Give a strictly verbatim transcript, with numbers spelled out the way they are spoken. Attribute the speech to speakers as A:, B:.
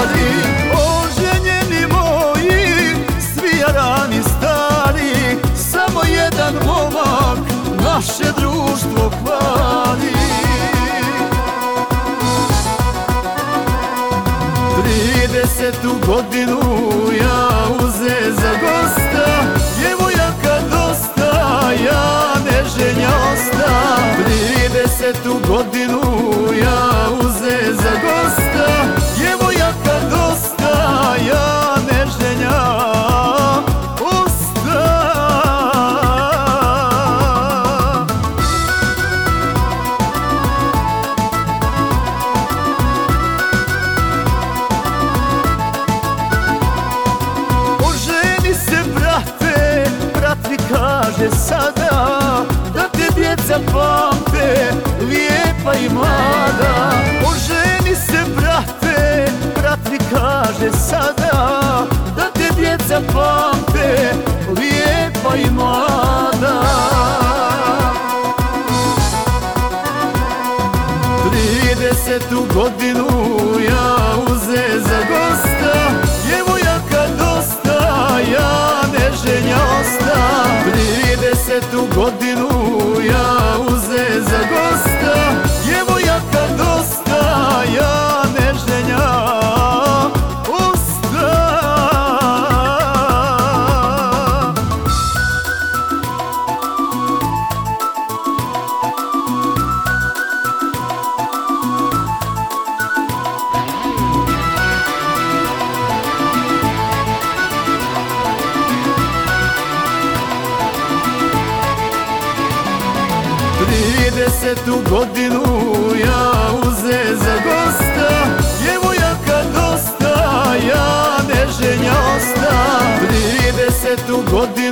A: radi. Oženjeni moji, svi jarani stari, samo jedan momak naše društvo hvali. Tridesetu godinu ja uze za gosta, djevojaka dosta, ja neženja osta. Tridesetu godinu ja uze za gosta, djevojaka dosta, ja neženja osta. Oženi se brate, brat mi kaže sada, da te djeca pamte, lijepa i mlada. Oženi se brate, brat mi kaže sada, da te djeca pamte, lijepa i mlada. Tridesetu godinu ja uze za gosta, djevojaka dosta, ja neženja osta. Tridesetu godinu ja uze za gosta, djevojaka dosta, ja neženja osta. Tridesetu godinu ja uze za gosta, djevojaka dosta, ja neženja osta. Tridesetu godinu